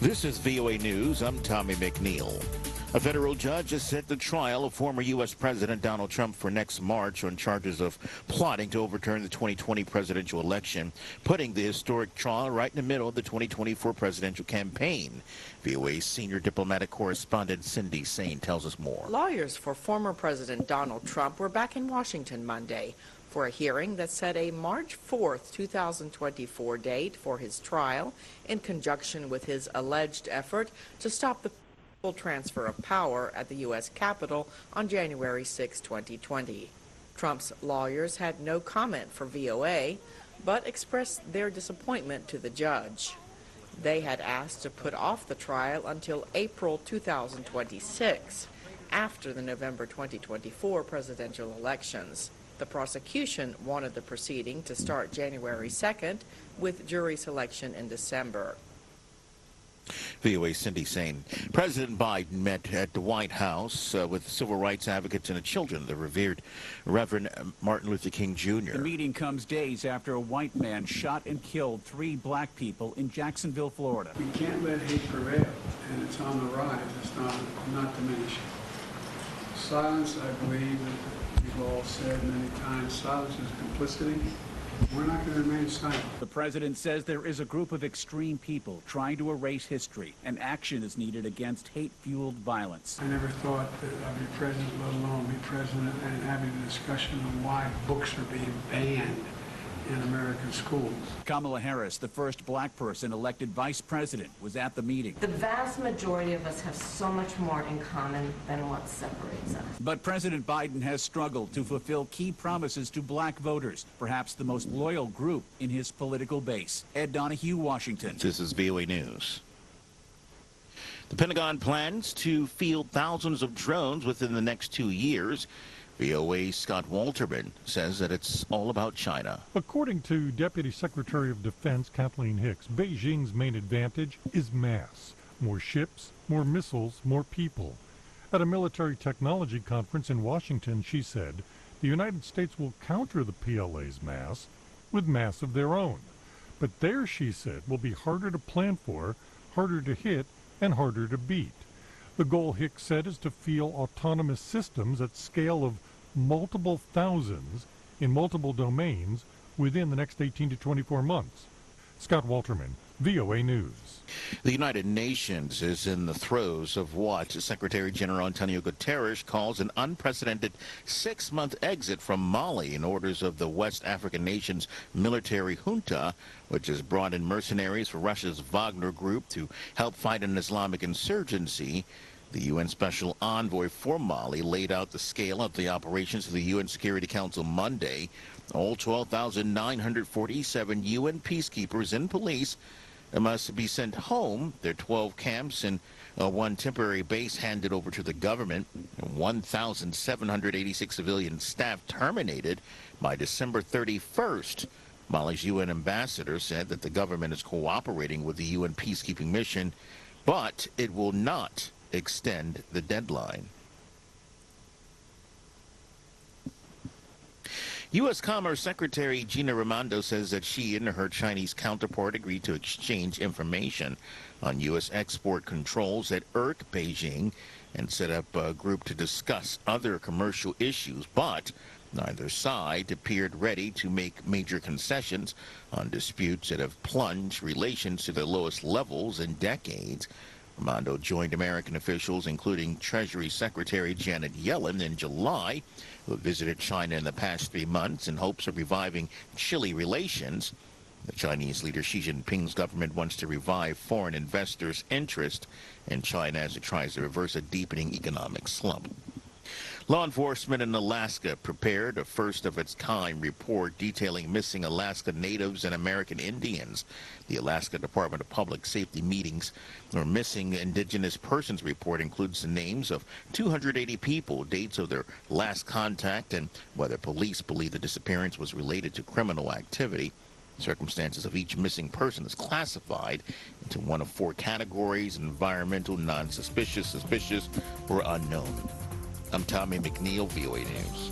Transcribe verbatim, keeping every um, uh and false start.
This is V O A News. I'm Tommy McNeil. A federal judge has set the trial of former U S President Donald Trump for next March on charges of plotting to overturn the twenty twenty presidential election, putting the historic trial right in the middle of the twenty twenty-four presidential campaign. V O A's senior diplomatic correspondent Cindy Sain tells us more. Lawyers for former President Donald Trump were back in Washington Monday for a hearing that set a March fourth, two thousand twenty-four date for his trial in conjunction with his alleged effort to stop the transfer of power at the U S Capitol on January sixth, twenty twenty. Trump's lawyers had no comment for V O A, but expressed their disappointment to the judge. They had asked to put off the trial until April two thousand twenty-six, after the November twenty twenty-four presidential elections. The prosecution wanted the proceeding to start January second, with jury selection in December. V O A's Cindy Sain. President Biden met at the White House uh, with civil rights advocates and the children of the revered Reverend Martin Luther King Junior The meeting comes days after a white man shot and killed three black people in Jacksonville, Florida. We can't let hate prevail, and it's on the rise. It's not, not diminishing. Silence, I believe, that you've all said many times, silence is complicity. We're not going to remain silent. The president says there is a group of extreme people trying to erase history, and action is needed against hate-fueled violence. I never thought that I'd be president, let alone be president, and having a discussion on why books are being banned in American schools. Kamala Harris, the first black person elected vice president, was at the meeting. The vast majority of us have so much more in common than what separates us. But President Biden has struggled to fulfill key promises to black voters, perhaps the most loyal group in his political base. Ed Donahue, Washington. This is V O A News. The Pentagon plans to field thousands of drones within the next two years. V O A's Scott Walterman says that it's all about China. According to Deputy Secretary of Defense Kathleen Hicks, Beijing's main advantage is mass. More ships, more missiles, more people. At a military technology conference in Washington, she said, the United States will counter the P L A's mass with mass of their own. But theirs, she said, will be harder to plan for, harder to hit, and harder to beat. The goal, Hicks said, is to field autonomous systems at scale of multiple thousands in multiple domains within the next eighteen to twenty-four months. Scott Walterman, V O A News. The United Nations is in the throes of what Secretary General Antonio Guterres calls an unprecedented six-month exit from Mali in orders of the West African nation's military junta, which has brought in mercenaries for Russia's Wagner group to help fight an Islamic insurgency. The U N Special Envoy for Mali laid out the scale of the operations to the U N Security Council Monday. All twelve thousand nine hundred forty-seven U N peacekeepers and police must be sent home. Their twelve camps and uh, one temporary base handed over to the government. one thousand seven hundred eighty-six civilian staff terminated by December thirty-first. Mali's U N ambassador said that the government is cooperating with the U N peacekeeping mission, but it will not extend the deadline. U S Commerce Secretary Gina Raimondo says that she and her Chinese counterpart agreed to exchange information on U S export controls at I R C Beijing and set up a group to discuss other commercial issues, but neither side appeared ready to make major concessions on disputes that have plunged relations to the lowest levels in decades. Raimondo joined American officials, including Treasury Secretary Janet Yellen, in July, who visited China in the past three months in hopes of reviving Chile relations. The Chinese leader Xi Jinping's government wants to revive foreign investors' interest in China as it tries to reverse a deepening economic slump. Law enforcement in Alaska prepared a first-of-its-kind report detailing missing Alaska Natives and American Indians. The Alaska Department of Public Safety meetings or missing indigenous persons report includes the names of two hundred eighty people, dates of their last contact, and whether police believe the disappearance was related to criminal activity. Circumstances of each missing person is classified into one of four categories: environmental, non-suspicious, suspicious, or unknown. I'm Tommy McNeil, V O A News.